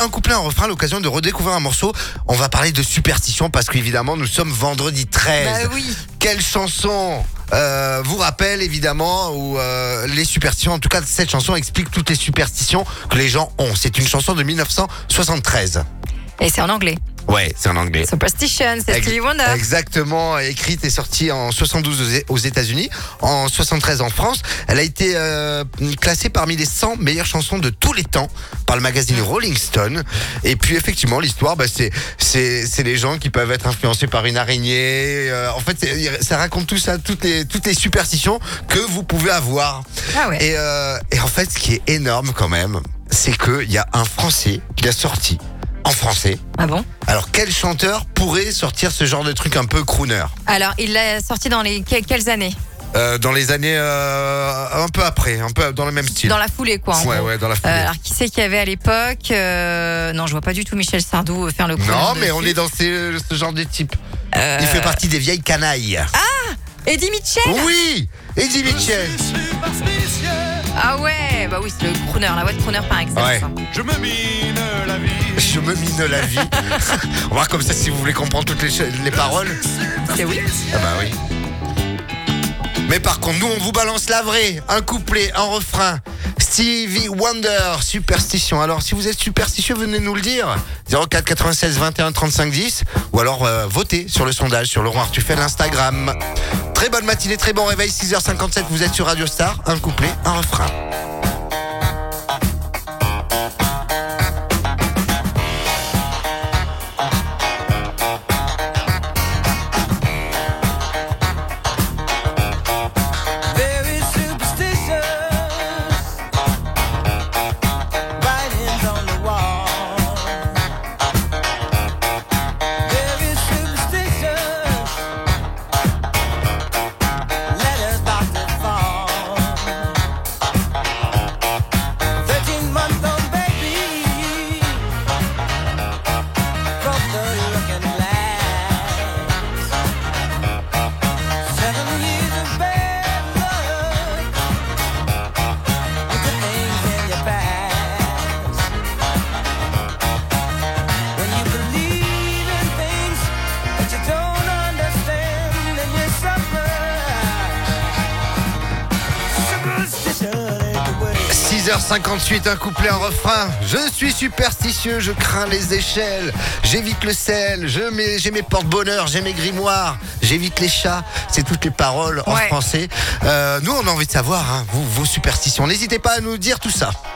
un couplet, un refrain, l'occasion de redécouvrir un morceau. On va parler de superstition parce qu'évidemment, nous sommes vendredi 13. Bah oui. Quelle chanson vous rappelle évidemment ou les superstitions? En tout cas, cette chanson explique toutes les superstitions que les gens ont. C'est une chanson de 1973. Et c'est en anglais. Ouais, c'est en anglais. Superstition, c'est Stevie Wonder. Exactement, écrite et sortie en 72 aux États-Unis, en 73 en France. Elle a été classée parmi les 100 meilleures chansons de tous les temps par le magazine Rolling Stone. Et puis effectivement, l'histoire, c'est les gens qui peuvent être influencés par une araignée. En fait, ça raconte tout ça, toutes les superstitions que vous pouvez avoir. Ah ouais. Et en fait, ce qui est énorme quand même, c'est qu'il y a un Français qui a sorti en français. Ah bon? Alors, quel chanteur pourrait sortir ce genre de truc un peu crooner? Alors, il l'a sorti dans les quelles années? Dans les années un peu après, un peu dans le même style. Dans la foulée, quoi. Ouais, dans la foulée. Alors, qui c'est qu'il y avait à l'époque? Non, je vois pas du tout Michel Sardou faire le coup. Non, mais on est dans ce genre de type. Il fait partie des vieilles canailles. Eddie Mitchell? Oui, Eddie Mitchell. Ah ouais, bah oui, c'est le crooner, la voix de crooner par excellence. Ouais. Je me mine la vie. Je me mine la vie. On va voir comme ça si vous voulez comprendre toutes les paroles. C'est oui. Ah bah oui. Mais par contre, nous, on vous balance la vraie. Un couplet, un refrain. Stevie Wonder, superstition. Alors, si vous êtes superstitieux, venez nous le dire. 04 96 21 35 10. Ou alors, votez sur le sondage, sur Laurent Artufel l'Instagram. Très bonne matinée, très bon réveil. 6h57, vous êtes sur Radio Star. Un couplet, un refrain. h 58, un couplet, un refrain. Je suis superstitieux, je crains les échelles. J'évite le sel, j'ai mes porte-bonheur, j'ai mes grimoires. J'évite les chats. C'est toutes les paroles en français. Nous, on a envie de savoir, vos superstitions. N'hésitez pas à nous dire tout ça.